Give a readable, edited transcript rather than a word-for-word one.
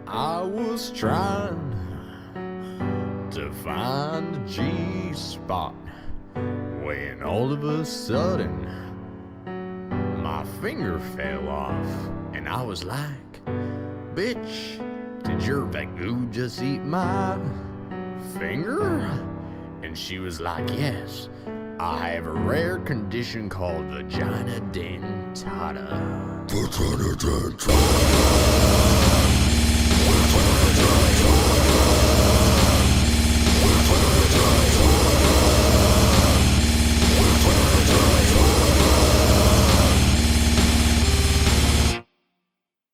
I was trying to find a G spot when all of a sudden my finger fell off, and I was like, bitch, did your Bagoo just eat my finger? And she was like, yes, I have a rare condition called vagina dentata. Vagina dentata.